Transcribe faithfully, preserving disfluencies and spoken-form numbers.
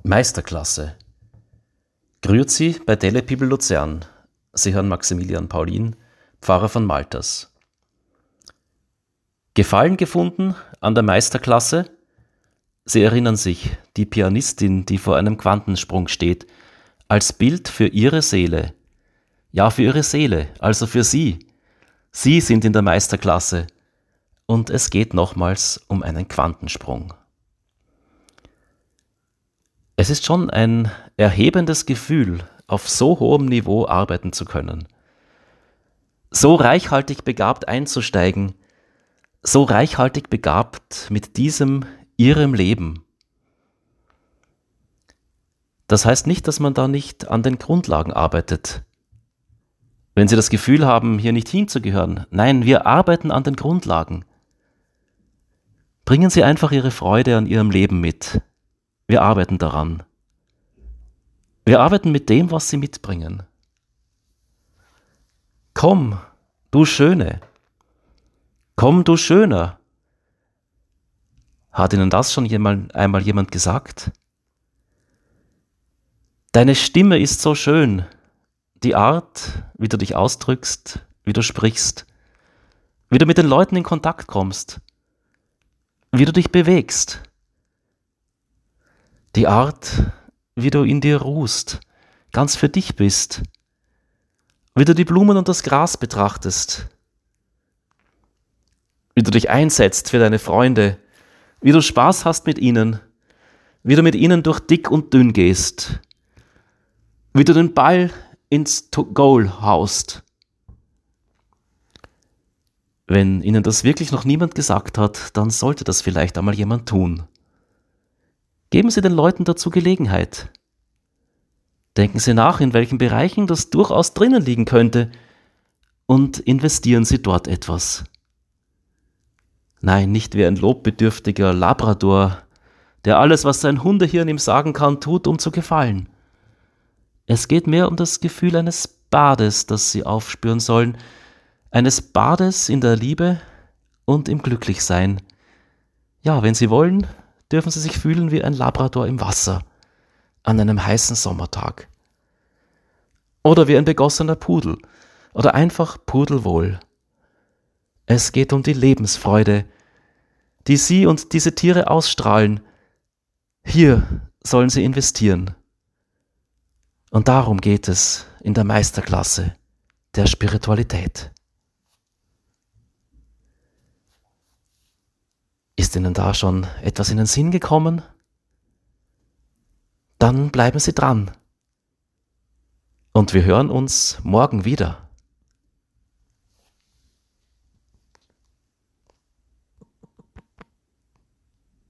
Meisterklasse. Grüezi bei Delle Bibel Luzern. Sie hören Maximilian Paulin, Pfarrer von Malters. Gefallen gefunden an der Meisterklasse? Sie erinnern sich, die Pianistin, die vor einem Quantensprung steht, als Bild für ihre Seele. Ja, für ihre Seele, also für Sie. Sie sind in der Meisterklasse und es geht nochmals um einen Quantensprung. Es ist schon ein erhebendes Gefühl, auf so hohem Niveau arbeiten zu können. So reichhaltig begabt einzusteigen, so reichhaltig begabt mit diesem Ihrem Leben. Das heißt nicht, dass man da nicht an den Grundlagen arbeitet. Wenn Sie das Gefühl haben, hier nicht hinzugehören, nein, wir arbeiten an den Grundlagen. Bringen Sie einfach Ihre Freude an Ihrem Leben mit. Wir arbeiten daran. Wir arbeiten mit dem, was Sie mitbringen. Komm, du Schöne. Komm, du Schöner. Hat Ihnen das schon jemand, einmal jemand gesagt? Deine Stimme ist so schön. Die Art, wie du dich ausdrückst, wie du sprichst, wie du mit den Leuten in Kontakt kommst, wie du dich bewegst. Die Art, wie du in dir ruhst, ganz für dich bist, wie du die Blumen und das Gras betrachtest, wie du dich einsetzt für deine Freunde, wie du Spaß hast mit ihnen, wie du mit ihnen durch dick und dünn gehst, wie du den Ball ins Goal haust. Wenn Ihnen das wirklich noch niemand gesagt hat, dann sollte das vielleicht einmal jemand tun. Geben Sie den Leuten dazu Gelegenheit. Denken Sie nach, in welchen Bereichen das durchaus drinnen liegen könnte und investieren Sie dort etwas. Nein, nicht wie ein lobbedürftiger Labrador, der alles, was sein Hundehirn ihm sagen kann, tut, um zu gefallen. Es geht mehr um das Gefühl eines Bades, das Sie aufspüren sollen, eines Bades in der Liebe und im Glücklichsein. Ja, wenn Sie wollen, dürfen Sie sich fühlen wie ein Labrador im Wasser an einem heißen Sommertag. Oder wie ein begossener Pudel oder einfach pudelwohl. Es geht um die Lebensfreude, die Sie und diese Tiere ausstrahlen. Hier sollen Sie investieren. Und darum geht es in der Meisterklasse der Spiritualität. Ist Ihnen da schon etwas in den Sinn gekommen? Dann bleiben Sie dran. Und wir hören uns morgen wieder.